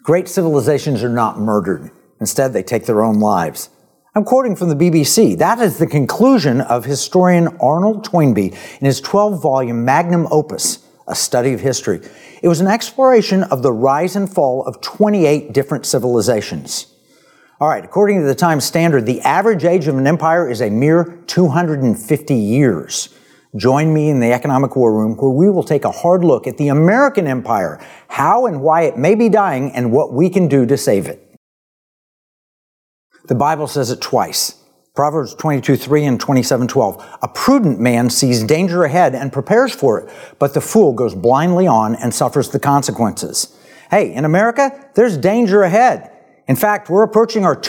Great civilizations are not murdered. Instead, they take their own lives. I'm quoting from the BBC. That is the conclusion of historian Arnold Toynbee in his 12-volume magnum opus, A Study of History. It was an exploration of the rise and fall of 28 different civilizations. All right, according to the Times Standard, the average age of an empire is a mere 250 years. Join me in the Economic War Room, where we will take a hard look at the American empire, how and why it may be dying, and what we can do to save it. The Bible says it twice. Proverbs 22:3 and 27:12. A prudent man sees danger ahead and prepares for it, but the fool goes blindly on and suffers the consequences. Hey, in America, there's danger ahead. In fact, we're approaching our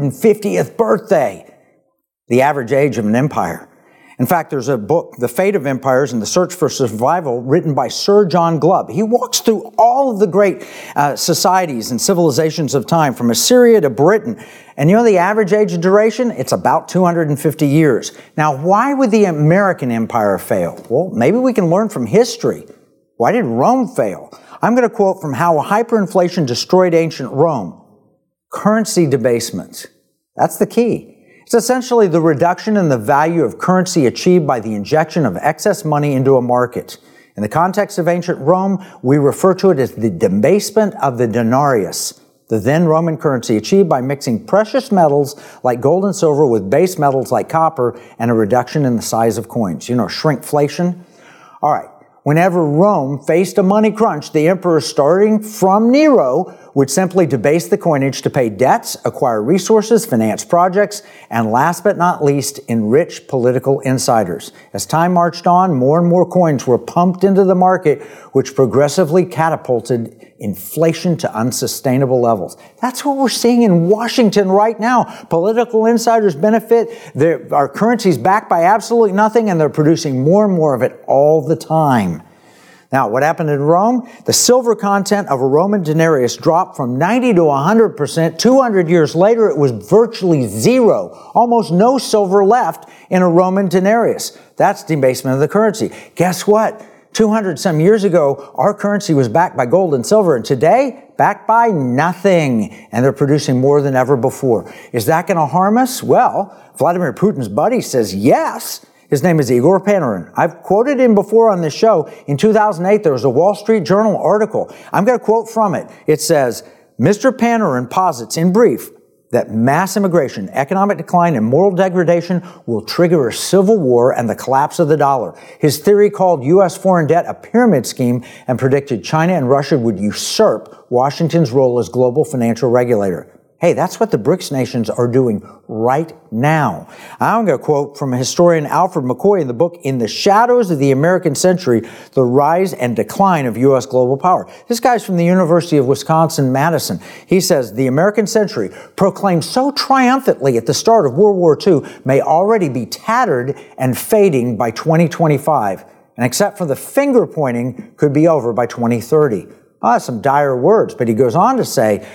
250th birthday, the average age of an empire. In fact, there's a book, The Fate of Empires and the Search for Survival, written by Sir John Glubb. He walks through all of the great societies and civilizations of time, from Assyria to Britain. And you know the average age of duration? It's about 250 years. Now, why would the American empire fail? Well, maybe we can learn from history. Why did Rome fail? I'm going to quote from how hyperinflation destroyed ancient Rome. Currency debasement. That's the key. It's essentially the reduction in the value of currency achieved by the injection of excess money into a market. In the context of ancient Rome, we refer to it as the debasement of the denarius, the then Roman currency achieved by mixing precious metals like gold and silver with base metals like copper, and a reduction in the size of coins. You know, shrinkflation? All right. Whenever Rome faced a money crunch, the emperor, starting from Nero, would simply debase the coinage to pay debts, acquire resources, finance projects, and last but not least, enrich political insiders. As time marched on, more and more coins were pumped into the market, which progressively catapulted inflation to unsustainable levels. That's what we're seeing in Washington right now. Political insiders benefit. Our currency's backed by absolutely nothing, and they're producing more and more of it all the time. Now, what happened in Rome? The silver content of a Roman denarius dropped from 90 to 100%. 200 years later, it was virtually zero. Almost no silver left in a Roman denarius. That's debasement of the currency. Guess what? 200 some years ago, our currency was backed by gold and silver, and today, backed by nothing. And they're producing more than ever before. Is that going to harm us? Well, Vladimir Putin's buddy says yes. His name is Igor Panarin. I've quoted him before on this show. In 2008, there was a Wall Street Journal article. I'm going to quote from it. It says, Mr. Panarin posits in brief that mass immigration, economic decline, and moral degradation will trigger a civil war and the collapse of the dollar. His theory called U.S. foreign debt a pyramid scheme and predicted China and Russia would usurp Washington's role as global financial regulator. Hey, that's what the BRICS nations are doing right now. I'm going to quote from historian Alfred McCoy in the book, In the Shadows of the American Century, The Rise and Decline of U.S. Global Power. This guy's from the University of Wisconsin-Madison. He says, the American century, proclaimed so triumphantly at the start of World War II, may already be tattered and fading by 2025. And except for the finger pointing, could be over by 2030. Oh, that's some dire words, but he goes on to say,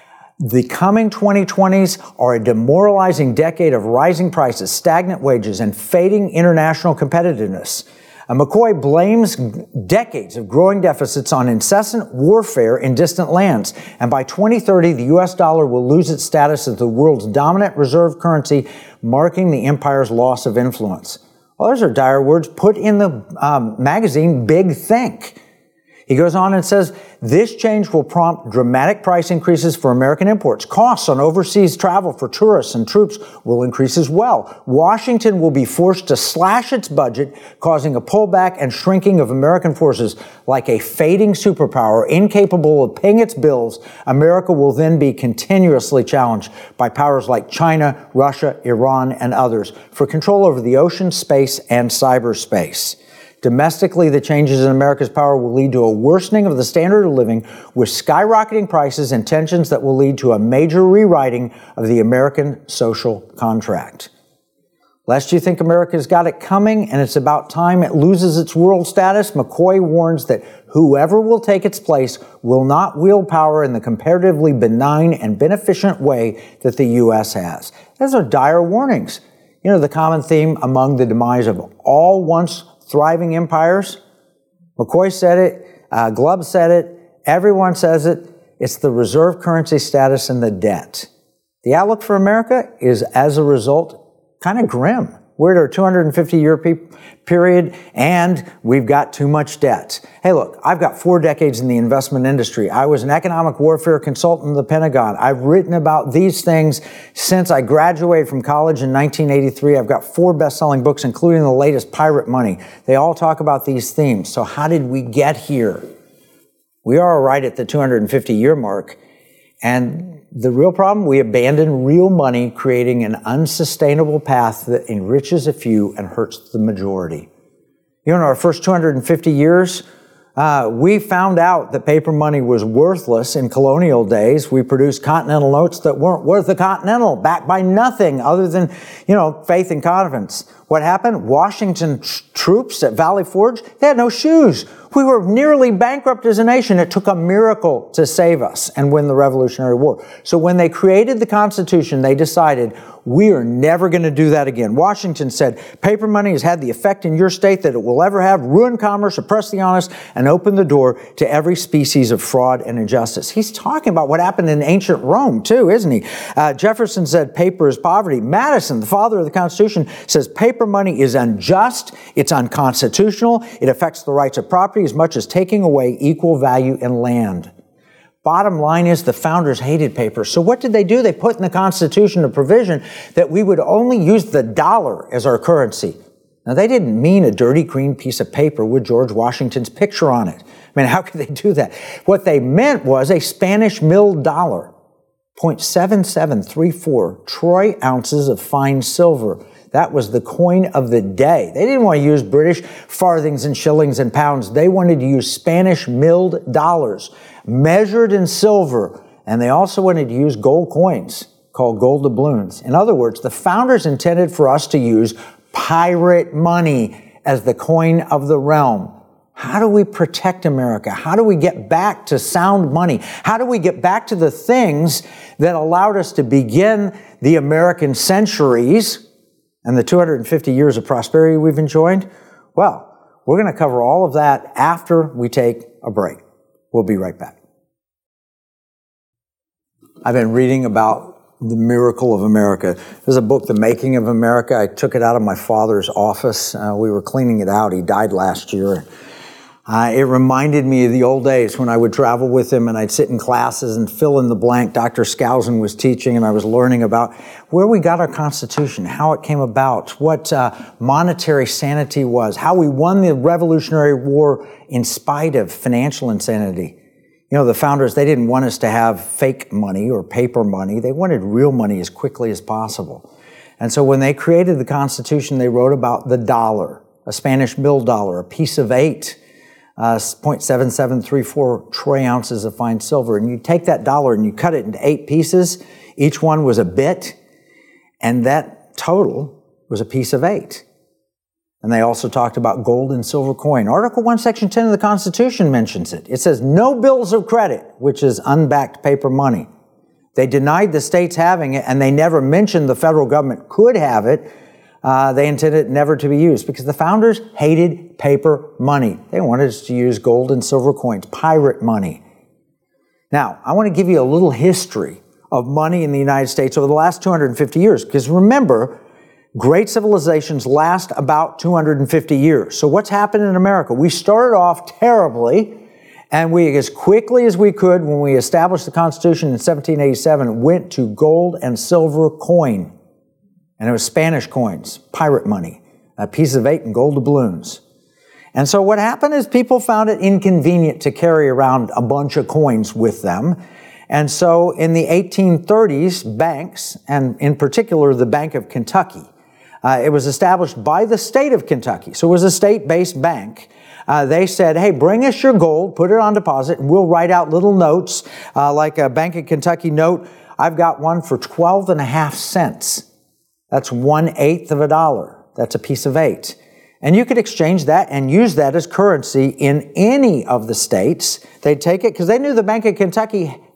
the coming 2020s are a demoralizing decade of rising prices, stagnant wages, and fading international competitiveness. McCoy blames decades of growing deficits on incessant warfare in distant lands. And by 2030, the U.S. dollar will lose its status as the world's dominant reserve currency, marking the empire's loss of influence. Well, those are dire words put in the magazine Big Think. He goes on and says, this change will prompt dramatic price increases for American imports. Costs on overseas travel for tourists and troops will increase as well. Washington will be forced to slash its budget, causing a pullback and shrinking of American forces. Like a fading superpower, incapable of paying its bills, America will then be continuously challenged by powers like China, Russia, Iran, and others for control over the ocean, space, and cyberspace. Domestically, the changes in America's power will lead to a worsening of the standard of living, with skyrocketing prices and tensions that will lead to a major rewriting of the American social contract. Lest you think America's got it coming and it's about time it loses its world status, McCoy warns that whoever will take its place will not wield power in the comparatively benign and beneficent way that the U.S. has. Those are dire warnings. You know, the common theme among the demise of all once thriving empires? McCoy said it, Glubb said it, everyone says it. It's the reserve currency status and the debt. The outlook for America is, as a result, kind of grim. We're at our 250-year period, and we've got too much debt. Hey, look, I've got 4 decades in the investment industry. I was an economic warfare consultant in the Pentagon. I've written about these things since I graduated from college in 1983. I've got 4 best-selling books, including the latest, Pirate Money. They all talk about these themes. So how did we get here? We are right at the 250-year mark, and the real problem, we abandon real money, creating an unsustainable path that enriches a few and hurts the majority. You know, in our first 250 years, we found out that paper money was worthless in colonial days. We produced continental notes that weren't worth a continental, backed by nothing other than, faith and confidence. What happened? Washington troops at Valley Forge, they had no shoes. We were nearly bankrupt as a nation. It took a miracle to save us and win the Revolutionary War. So when they created the Constitution, they decided, we are never going to do that again. Washington said, paper money has had the effect in your state that it will ever have, ruin commerce, oppress the honest, and open the door to every species of fraud and injustice. He's talking about what happened in ancient Rome, too, isn't he? Jefferson said paper is poverty. Madison, the father of the Constitution, says paper money is unjust, it's unconstitutional, it affects the rights of property as much as taking away equal value in land. Bottom line is the founders hated paper. So what did they do? They put in the Constitution a provision that we would only use the dollar as our currency. Now, they didn't mean a dirty green piece of paper with George Washington's picture on it. I mean, how could they do that? What they meant was a Spanish milled dollar, 0.7734 troy ounces of fine silver. That was the coin of the day. They didn't want to use British farthings and shillings and pounds. They wanted to use Spanish milled dollars, measured in silver. And they also wanted to use gold coins called gold doubloons. In other words, the founders intended for us to use pirate money as the coin of the realm. How do we protect America? How do we get back to sound money? How do we get back to the things that allowed us to begin the American centuries and the 250 years of prosperity we've enjoyed? Well, we're going to cover all of that after we take a break. We'll be right back. I've been reading about the miracle of America. There's a book, The Making of America. I took it out of my father's office. We were cleaning it out. He died last year. It reminded me of the old days when I would travel with him and I'd sit in classes and fill in the blank. Dr. Skousen was teaching and I was learning about where we got our Constitution, how it came about, what monetary sanity was, how we won the Revolutionary War in spite of financial insanity. You know, the founders, they didn't want us to have fake money or paper money. They wanted real money as quickly as possible. And so when they created the Constitution, they wrote about the dollar, a Spanish milled dollar, a piece of 8. 0.7734 troy ounces of fine silver. And you take that dollar and you cut it into 8 pieces. Each one was a bit. And that total was a piece of 8. And they also talked about gold and silver coin. Article 1, Section 10 of the Constitution mentions it. It says no bills of credit, which is unbacked paper money. They denied the states having it, and they never mentioned the federal government could have it. They intended it never to be used because the founders hated paper money. They wanted us to use gold and silver coins, pirate money. Now, I want to give you a little history of money in the United States over the last 250 years because remember, great civilizations last about 250 years. So what's happened in America? We started off terribly, and we, as quickly as we could, when we established the Constitution in 1787, went to gold and silver coin. And it was Spanish coins, pirate money, a piece of 8 and gold doubloons. And so what happened is people found it inconvenient to carry around a bunch of coins with them. And so in the 1830s, banks, and in particular the Bank of Kentucky, it was established by the state of Kentucky. So it was a state-based bank. They said, hey, bring us your gold, put it on deposit, and we'll write out little notes like a Bank of Kentucky note. I've got one for 12.5 cents. That's 1/8 of a dollar. That's a piece of 8. And you could exchange that and use that as currency in any of the states. They'd take it because they knew the Bank of Kentucky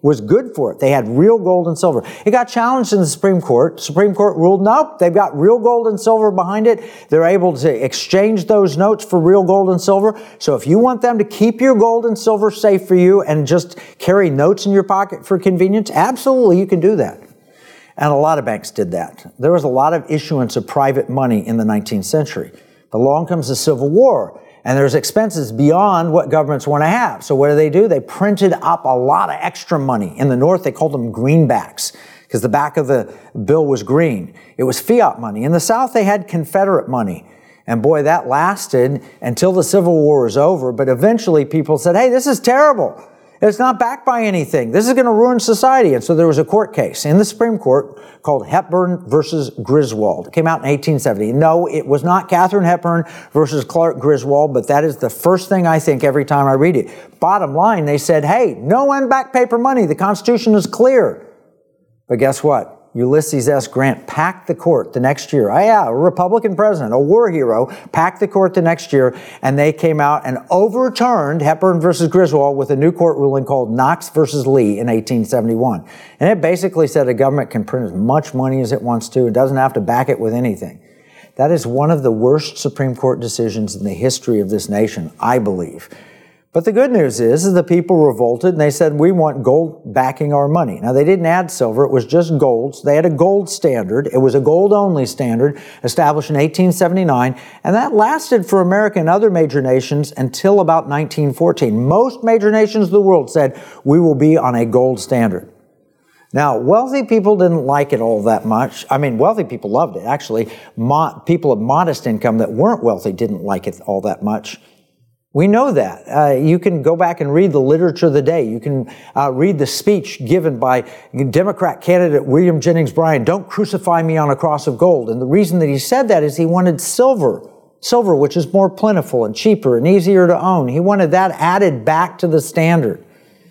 was good for it. They had real gold and silver. It got challenged in the Supreme Court. Supreme Court ruled, nope, they've got real gold and silver behind it. They're able to exchange those notes for real gold and silver. So if you want them to keep your gold and silver safe for you and just carry notes in your pocket for convenience, absolutely you can do that. And a lot of banks did that. There was a lot of issuance of private money in the 19th century. But along comes the Civil War. And there's expenses beyond what governments want to have. So what do? They printed up a lot of extra money. In the North, they called them greenbacks because the back of the bill was green. It was fiat money. In the South, they had Confederate money. And boy, that lasted until the Civil War was over. But eventually people said, hey, this is terrible. It's not backed by anything. This is going to ruin society. And so there was a court case in the Supreme Court called Hepburn versus Griswold. It came out in 1870. No, it was not Katharine Hepburn versus Clark Griswold, but that is the first thing I think every time I read it. Bottom line, they said, hey, no unbacked paper money. The Constitution is clear. But guess what? Ulysses S. Grant packed the court the next year. Oh yeah, a Republican president, a war hero, packed the court the next year, and they came out and overturned Hepburn versus Griswold with a new court ruling called Knox versus Lee in 1871. And it basically said a government can print as much money as it wants to. It doesn't have to back it with anything. That is one of the worst Supreme Court decisions in the history of this nation, I believe. But the good news is the people revolted and they said, we want gold backing our money. Now, they didn't add silver. It was just gold. So they had a gold standard. It was a gold-only standard established in 1879, and that lasted for America and other major nations until about 1914. Most major nations of the world said, we will be on a gold standard. Now, wealthy people didn't like it all that much. I mean, wealthy people loved it, actually. People of modest income that weren't wealthy didn't like it all that much. We know that. You can go back and read the literature of the day. You can read the speech given by Democrat candidate William Jennings Bryan, don't crucify me on a cross of gold. And the reason that he said that is he wanted silver, which is more plentiful and cheaper and easier to own. He wanted that added back to the standard.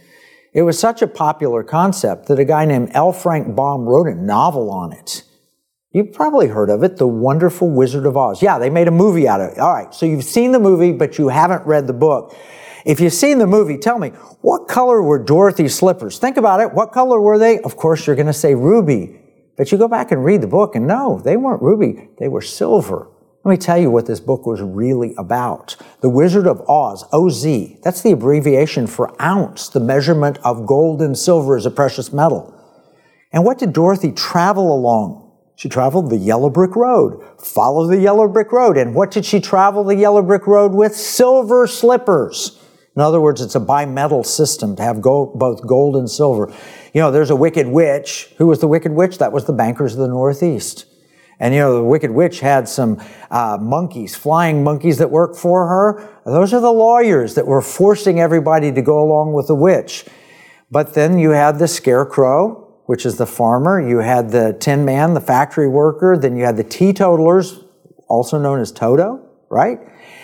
It was such a popular concept that a guy named L. Frank Baum wrote a novel on it. You've probably heard of it, The Wonderful Wizard of Oz. Yeah, they made a movie out of it. All right, so you've seen the movie, but you haven't read the book. If you've seen the movie, tell me, what color were Dorothy's slippers? Think about it. What color were they? Of course, you're going to say ruby. But you go back and read the book, and no, they weren't ruby. They were silver. Let me tell you what this book was really about. The Wizard of Oz, OZ, that's the abbreviation for ounce, the measurement of gold and silver as a precious metal. And what did Dorothy travel along? She traveled the yellow brick road. Follow the yellow brick road. And what did she travel the yellow brick road with? Silver slippers. In other words, it's a bimetal system to have both gold and silver. You know, there's a wicked witch. Who was the wicked witch? That was the bankers of the Northeast. And, you know, the wicked witch had some monkeys, flying monkeys that worked for her. Those are the lawyers that were forcing everybody to go along with the witch. But then you had the scarecrow, which is the farmer. You had the tin man, the factory worker. Then you had the teetotalers, also known as Toto, right?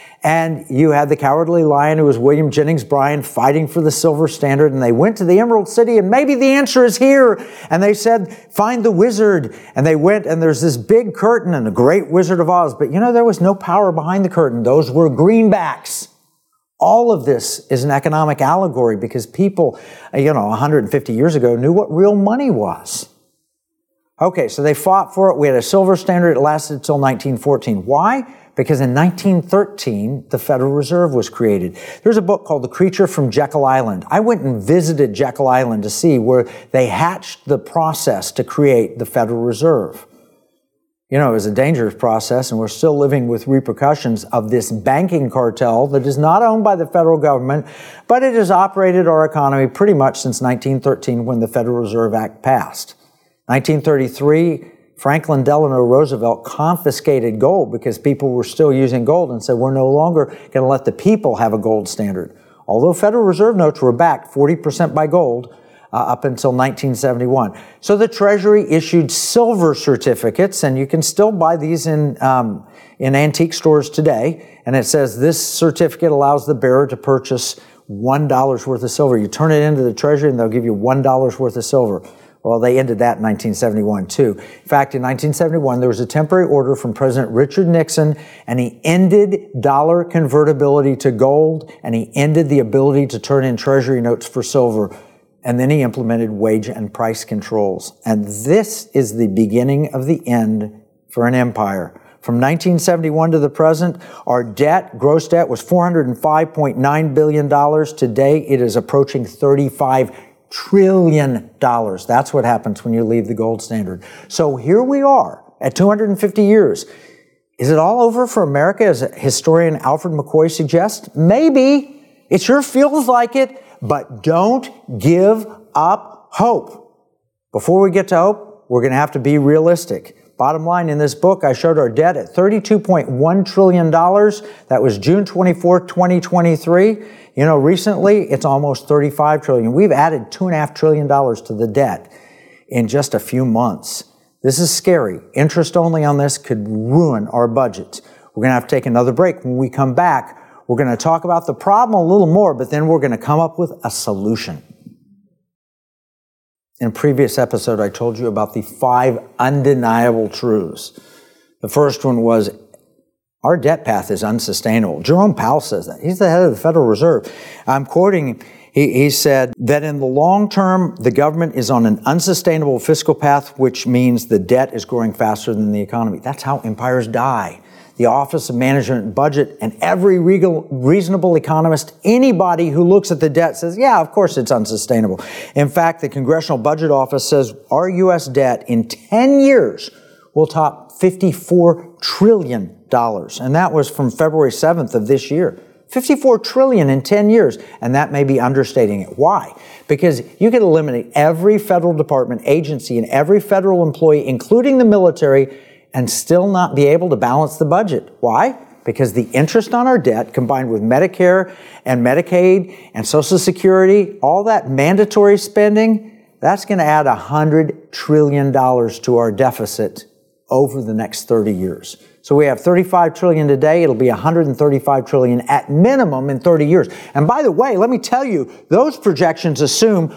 And you had the cowardly lion, who was William Jennings Bryan, fighting for the silver standard. And they went to the Emerald City, and maybe the answer is here. And they said, find the wizard. And they went, and there's this big curtain and a great Wizard of Oz. But you know, there was no power behind the curtain. Those were greenbacks. All of this is an economic allegory because people, 150 years ago knew what real money was. Okay, so they fought for it. We had a silver standard. It lasted until 1914. Why? Because in 1913, the Federal Reserve was created. There's a book called The Creature from Jekyll Island. I went and visited Jekyll Island to see where they hatched the process to create the Federal Reserve. You know, it was a dangerous process, and we're still living with repercussions of this banking cartel that is not owned by the federal government, but it has operated our economy pretty much since 1913 when the Federal Reserve Act passed. 1933, Franklin Delano Roosevelt confiscated gold because people were still using gold and said, we're no longer going to let the people have a gold standard. Although Federal Reserve notes were backed 40% by gold, up until 1971. So the Treasury issued silver certificates, and you can still buy these in antique stores today. And it says this certificate allows the bearer to purchase $1 worth of silver. You turn it into the Treasury, and they'll give you $1 worth of silver. Well, they ended that in 1971, too. In fact, in 1971, there was a temporary order from President Richard Nixon, and he ended dollar convertibility to gold, and he ended the ability to turn in Treasury notes for silver. And then he implemented wage and price controls. And this is the beginning of the end for an empire. From 1971 to the present, our debt, gross debt, was $405.9 billion. Today, it is approaching $35 trillion. That's what happens when you leave the gold standard. So here we are at 250 years. Is it all over for America, as historian Alfred McCoy suggests? Maybe. It sure feels like it, but don't give up hope. Before we get to hope, we're going to have to be realistic. Bottom line, in this book, I showed our debt at $32.1 trillion. That was June 24, 2023. You know, recently, it's almost $35 trillion. We've added $2.5 trillion to the debt in just a few months. This is scary. Interest only on this could ruin our budget. We're going to have to take another break. When we come back, we're going to talk about the problem a little more, but then we're going to come up with a solution. In a previous episode, I told you about the 5 undeniable truths. The first one was, our debt path is unsustainable. Jerome Powell says that. He's the head of the Federal Reserve. I'm quoting, he said that in the long term, the government is on an unsustainable fiscal path, which means the debt is growing faster than the economy. That's how empires die. The Office of Management and Budget, and every reasonable economist, anybody who looks at the debt says, yeah, of course it's unsustainable. In fact, the Congressional Budget Office says our U.S. debt in 10 years will top $54 trillion. And that was from February 7th of this year. $54 trillion in 10 years. And that may be understating it. Why? Because you could eliminate every federal department, agency, and every federal employee, including the military, and still not be able to balance the budget. Why? Because the interest on our debt, combined with Medicare and Medicaid and Social Security, all that mandatory spending, that's going to add $100 trillion to our deficit over the next 30 years. So we have $35 trillion today. It'll be $135 trillion at minimum in 30 years. And by the way, let me tell you, those projections assume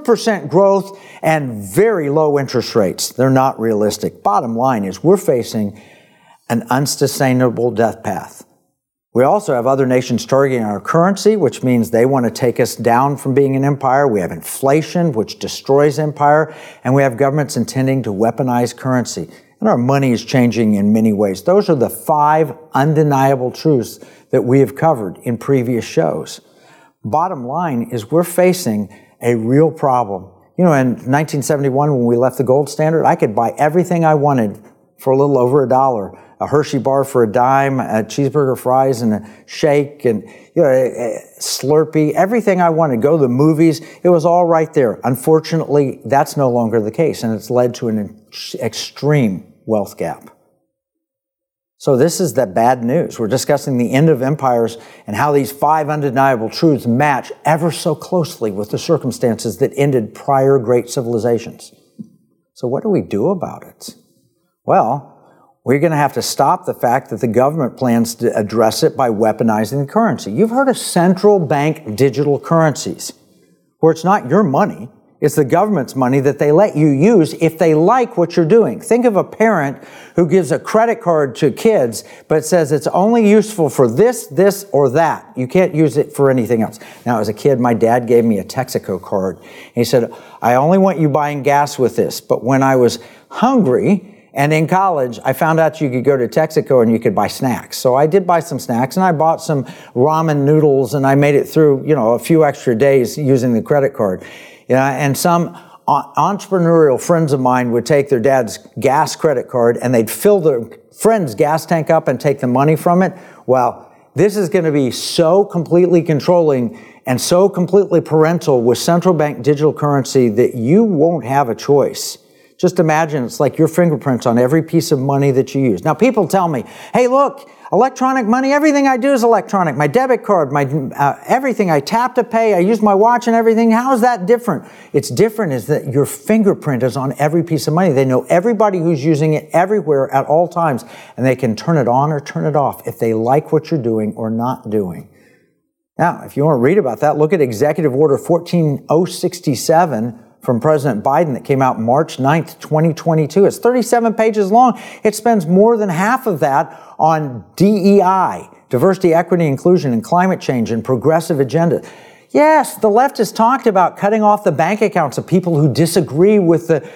4% growth and very low interest rates. They're not realistic. Bottom line is we're facing an unsustainable death path. We also have other nations targeting our currency, which means they want to take us down from being an empire. We have inflation, which destroys empire. And we have governments intending to weaponize currency. And our money is changing in many ways. Those are the 5 undeniable truths that we have covered in previous shows. Bottom line is we're facing a real problem. You know, in 1971, when we left the gold standard, I could buy everything I wanted for a little over $1. A Hershey bar for a dime, a cheeseburger, fries, and a shake, and a Slurpee, everything I wanted. Go to the movies, it was all right there. Unfortunately, that's no longer the case, and it's led to an extreme wealth gap. So this is the bad news. We're discussing the end of empires and how these 5 undeniable truths match ever so closely with the circumstances that ended prior great civilizations. So what do we do about it? Well, we're going to have to stop the fact that the government plans to address it by weaponizing the currency. You've heard of central bank digital currencies, where it's not your money, it's the government's money that they let you use if they like what you're doing. Think of a parent who gives a credit card to kids, but says it's only useful for this, this, or that. You can't use it for anything else. Now, as a kid, my dad gave me a Texaco card. He said, I only want you buying gas with this. But when I was hungry, and in college, I found out you could go to Texaco and you could buy snacks. So I did buy some snacks, and I bought some ramen noodles, and I made it through, a few extra days using the credit card. And some entrepreneurial friends of mine would take their dad's gas credit card, and they'd fill their friend's gas tank up and take the money from it. Well, this is going to be so completely controlling and so completely parental with central bank digital currency that you won't have a choice. Just imagine it's like your fingerprints on every piece of money that you use. Now, people tell me, hey, look, electronic money, everything I do is electronic. My debit card, my everything, I tap to pay, I use my watch and everything. How is that different? It's different is that your fingerprint is on every piece of money. They know everybody who's using it everywhere at all times, and they can turn it on or turn it off if they like what you're doing or not doing. Now, if you want to read about that, look at Executive Order 14067 from President Biden that came out March 9th, 2022. It's 37 pages long. It spends more than half of that on DEI, diversity, equity, inclusion, and climate change and progressive agenda. Yes, the left has talked about cutting off the bank accounts of people who disagree with the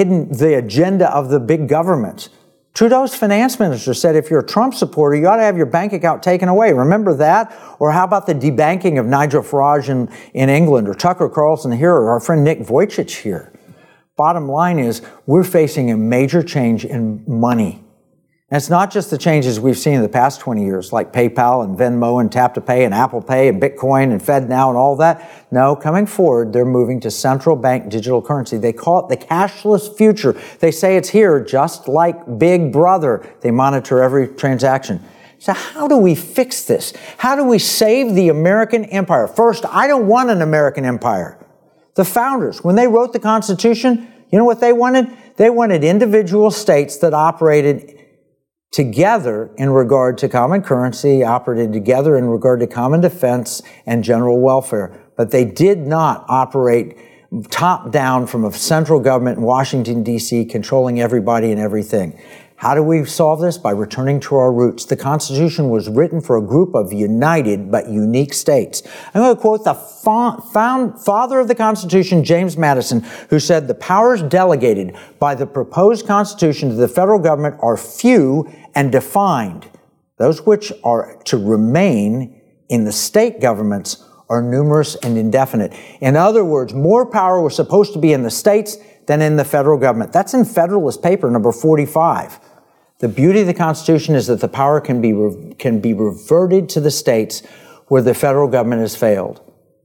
agenda of the big government. Trudeau's finance minister said if you're a Trump supporter, you ought to have your bank account taken away. Remember that? Or how about the debanking of Nigel Farage in England, or Tucker Carlson here, or our friend Nick Vujicic here? Bottom line is, we're facing a major change in money. And it's not just the changes we've seen in the past 20 years, like PayPal and Venmo and Tap to Pay and Apple Pay and Bitcoin and FedNow and all that. No, coming forward, they're moving to central bank digital currency. They call it the cashless future. They say it's here just like Big Brother. They monitor every transaction. So how do we fix this? How do we save the American empire? First, I don't want an American empire. The founders, when they wrote the Constitution, you know what they wanted? They wanted individual states that operated together in regard to common currency, operated together in regard to common defense and general welfare. But they did not operate top down from a central government in Washington, D.C., controlling everybody and everything. How do we solve this? By returning to our roots. The Constitution was written for a group of united but unique states. I'm going to quote the father of the Constitution, James Madison, who said, "The powers delegated by the proposed Constitution to the federal government are few and defined. Those which are to remain in the state governments are numerous and indefinite." In other words, more power was supposed to be in the states than in the federal government. That's in Federalist Paper number 45. The beauty of the Constitution is that the power can be reverted to the states where the federal government has failed.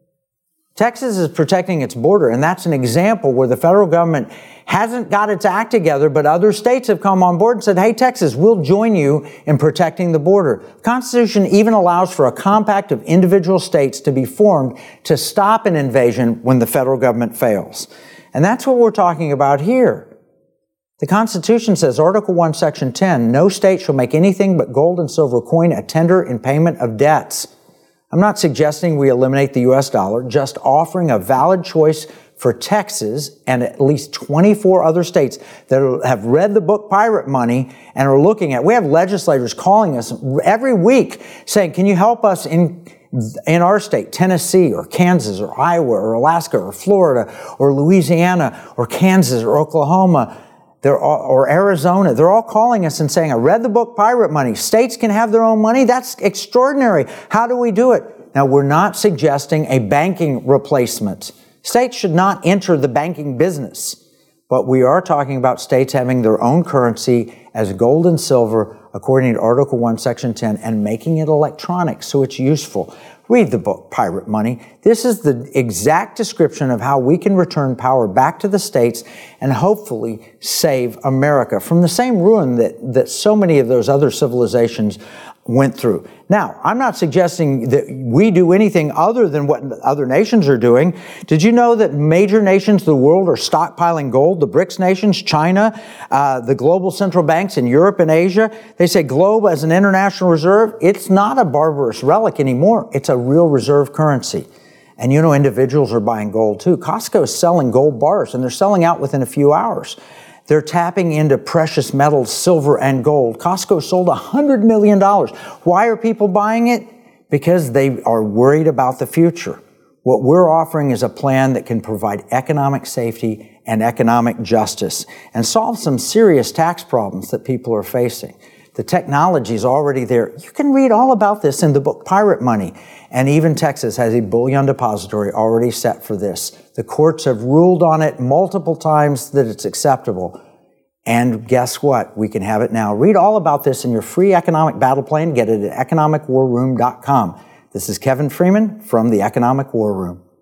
Texas is protecting its border, and that's an example where the federal government hasn't got its act together, but other states have come on board and said, hey, Texas, we'll join you in protecting the border. The Constitution even allows for a compact of individual states to be formed to stop an invasion when the federal government fails. And that's what we're talking about here. The Constitution says, Article 1, Section 10, no state shall make anything but gold and silver coin a tender in payment of debts. I'm not suggesting we eliminate the U.S. dollar, just offering a valid choice for Texas and at least 24 other states that have read the book Pirate Money and are looking at. We have legislators calling us every week saying, can you help us in our state, Tennessee or Kansas or Iowa or Alaska or Florida or Louisiana or Kansas or Oklahoma or Arizona. They're all calling us and saying, I read the book Pirate Money. States can have their own money. That's extraordinary. How do we do it? Now, we're not suggesting a banking replacement. States should not enter the banking business. But we are talking about states having their own currency as gold and silver, according to Article 1, Section 10, and making it electronic so it's useful. Read the book, Pirate Money. This is the exact description of how we can return power back to the states and hopefully save America from the same ruin that so many of those other civilizations went through. Now, I'm not suggesting that we do anything other than what other nations are doing. Did you know that major nations of the world are stockpiling gold? The BRICS nations, China, the global central banks in Europe and Asia, they say gold as an international reserve, it's not a barbarous relic anymore. It's a real reserve currency. And you know, individuals are buying gold too. Costco is selling gold bars, and they're selling out within a few hours. They're tapping into precious metals, silver and gold. Costco sold $100 million. Why are people buying it? Because they are worried about the future. What we're offering is a plan that can provide economic safety and economic justice and solve some serious tax problems that people are facing. The technology is already there. You can read all about this in the book Pirate Money. And even Texas has a bullion depository already set for this. The courts have ruled on it multiple times that it's acceptable. And guess what? We can have it now. Read all about this in your free economic battle plan. Get it at economicwarroom.com. This is Kevin Freeman from the Economic War Room.